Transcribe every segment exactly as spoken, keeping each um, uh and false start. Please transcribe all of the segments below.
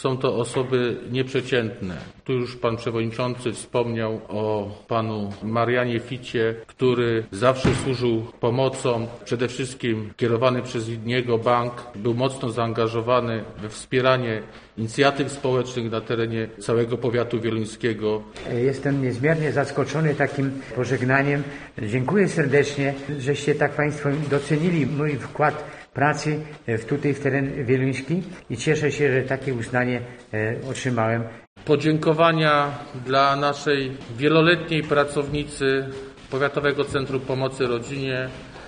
Są to osoby nieprzeciętne. Tu już pan przewodniczący wspomniał o panu Marianie Ficie, który zawsze służył pomocą, przede wszystkim kierowany przez niego bank, był mocno zaangażowany we wspieranie inicjatyw społecznych na terenie całego powiatu wieluńskiego. Jestem niezmiernie zaskoczony takim pożegnaniem. Dziękuję serdecznie, żeście tak Państwo docenili mój wkład pracy w, tutaj w teren wieluński i cieszę się, że takie uznanie e, otrzymałem. Podziękowania dla naszej wieloletniej pracownicy Powiatowego Centrum Pomocy Rodzinie,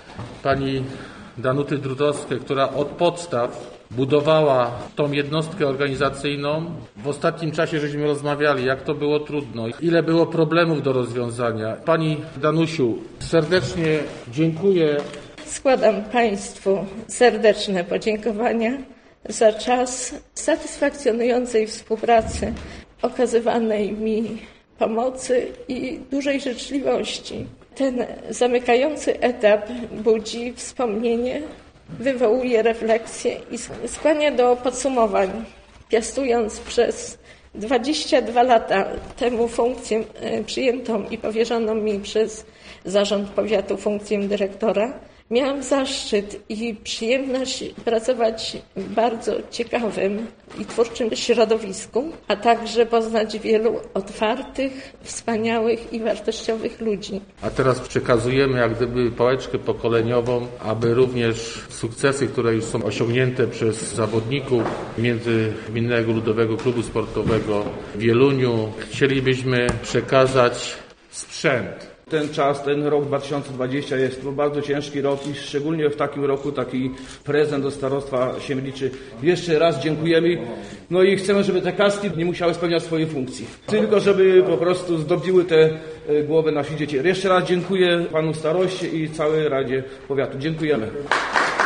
pani Danuty Drutowskiej, która od podstaw budowała tą jednostkę organizacyjną. W ostatnim czasie żeśmy rozmawiali, jak to było trudno, ile było problemów do rozwiązania. Pani Danusiu, serdecznie dziękuję. Składam Państwu serdeczne podziękowania za czas satysfakcjonującej współpracy, okazywanej mi pomocy i dużej życzliwości. Ten zamykający etap budzi wspomnienie, wywołuje refleksję i skłania do podsumowań. Piastując przez dwadzieścia dwa lata temu funkcję przyjętą i powierzoną mi przez Zarząd Powiatu funkcję dyrektora, miałam zaszczyt i przyjemność pracować w bardzo ciekawym i twórczym środowisku, a także poznać wielu otwartych, wspaniałych i wartościowych ludzi. A teraz przekazujemy jak gdyby pałeczkę pokoleniową, aby również sukcesy, które już są osiągnięte przez zawodników Międzygminnego Ludowego Klubu Sportowego w Wieluniu, chcielibyśmy przekazać sprzęt. Ten czas, ten rok dwa tysiące dwudziesty jest to bardzo ciężki rok i szczególnie w takim roku taki prezent do starostwa Siemliczy. Jeszcze raz dziękujemy. No i chcemy, żeby te kaski nie musiały spełniać swojej funkcji. Tylko żeby po prostu zdobiły te głowy nasi dzieci. Jeszcze raz dziękuję panu staroście i całej Radzie Powiatu. Dziękujemy.